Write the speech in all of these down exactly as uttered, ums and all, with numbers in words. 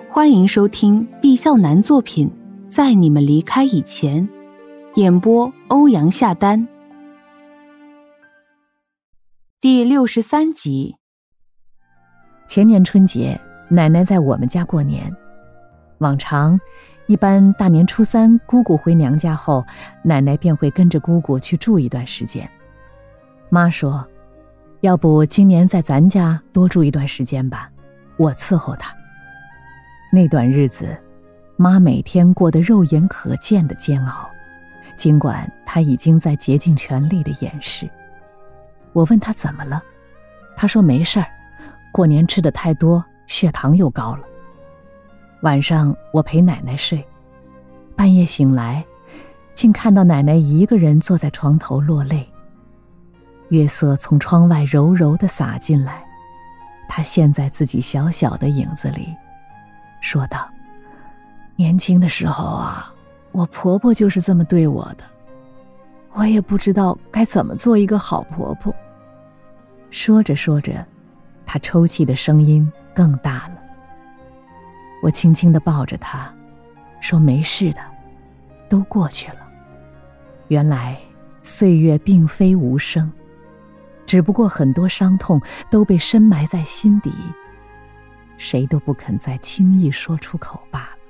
欢迎收听毕笑男作品《在你们离开以前》，演播欧阳夏丹。第六十三集。 前年春节，奶奶在我们家过年。往常一般大年初三姑姑回娘家后，奶奶便会跟着姑姑去住一段时间。妈说，要不今年在咱家多住一段时间吧，我伺候她。那段日子，妈每天过得肉眼可见的煎熬，尽管她已经在竭尽全力的掩饰。我问她怎么了，她说没事儿，过年吃的太多，血糖又高了。晚上我陪奶奶睡，半夜醒来，竟看到奶奶一个人坐在床头落泪。月色从窗外柔柔地洒进来，她陷在自己小小的影子里，说道：年轻的时候啊，我婆婆就是这么对我的，我也不知道该怎么做一个好婆婆。说着说着，她抽泣的声音更大了。我轻轻地抱着她，说没事的，都过去了。原来岁月并非无声，只不过很多伤痛都被深埋在心底，谁都不肯再轻易说出口罢了。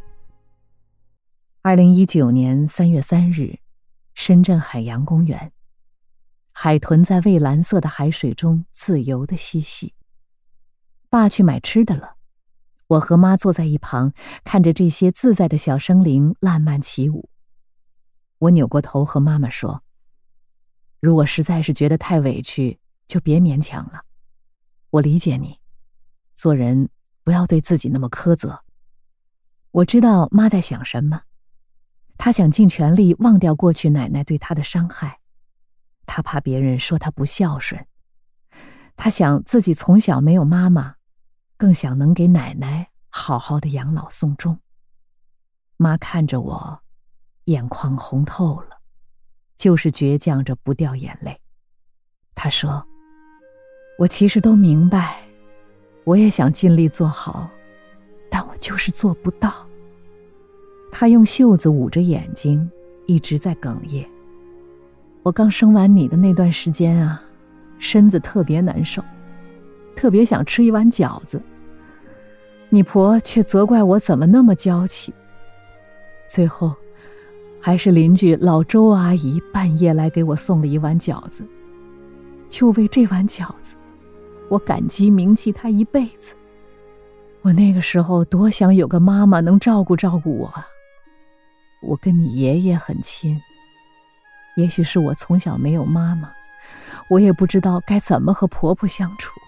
二零一九年三月三日，深圳海洋公园，海豚在蔚蓝色的海水中自由地嬉戏。爸去买吃的了，我和妈坐在一旁，看着这些自在的小生灵烂漫起舞。我扭过头和妈妈说，如果实在是觉得太委屈，就别勉强了。我理解你，做人不要对自己那么苛责。我知道妈在想什么，她想尽全力忘掉过去奶奶对她的伤害，她怕别人说她不孝顺，她想自己从小没有妈妈，更想能给奶奶好好的养老送终。妈看着我，眼眶红透了，就是倔强着不掉眼泪。她说，我其实都明白，我也想尽力做好，但我就是做不到。她用袖子捂着眼睛，一直在哽咽。我刚生完你的那段时间啊，身子特别难受，特别想吃一碗饺子，你婆却责怪我怎么那么娇气。最后还是邻居老周阿姨半夜来给我送了一碗饺子，就为这碗饺子，我感激铭记她一辈子。我那个时候多想有个妈妈能照顾照顾我啊。我跟你爷爷很亲，也许是我从小没有妈妈，我也不知道该怎么和婆婆相处。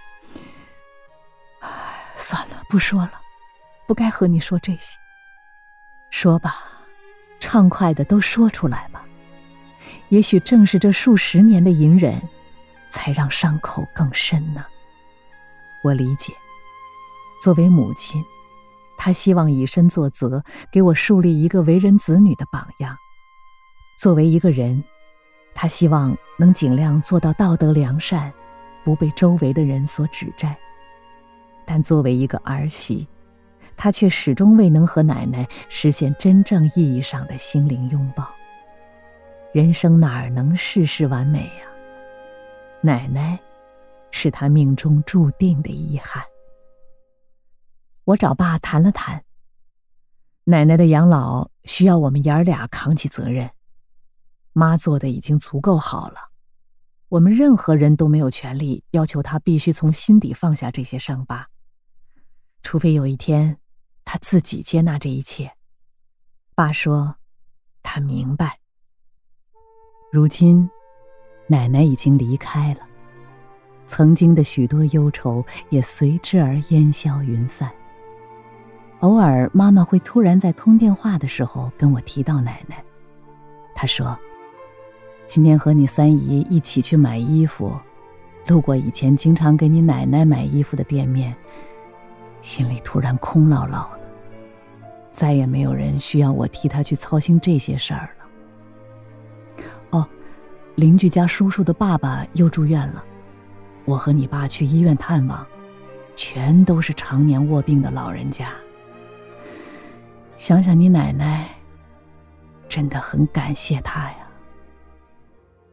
算了，不说了，不该和你说这些。说吧，畅快的都说出来吧。也许正是这数十年的隐忍，才让伤口更深呢。我理解，作为母亲，她希望以身作则，给我树立一个为人子女的榜样。作为一个人，她希望能尽量做到道德良善，不被周围的人所指摘。但作为一个儿媳，她却始终未能和奶奶实现真正意义上的心灵拥抱。人生哪儿能事事完美呀？奶奶是她命中注定的遗憾。我找爸谈了谈，奶奶的养老需要我们爷儿俩扛起责任，妈做的已经足够好了，我们任何人都没有权利要求她必须从心底放下这些伤疤，除非有一天她自己接纳这一切。爸说他明白。如今奶奶已经离开了，曾经的许多忧愁也随之而烟消云散。偶尔妈妈会突然在通电话的时候跟我提到奶奶，她说，今天和你三姨一起去买衣服，路过以前经常给你奶奶买衣服的店面，心里突然空落落的，再也没有人需要我替她去操心这些事儿了。哦，邻居家叔叔的爸爸又住院了，我和你爸去医院探望， 全都是常年卧病的老人家。想想你奶奶，真的很感谢她呀。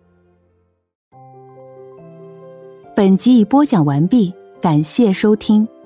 本集已播讲完毕，感谢收听。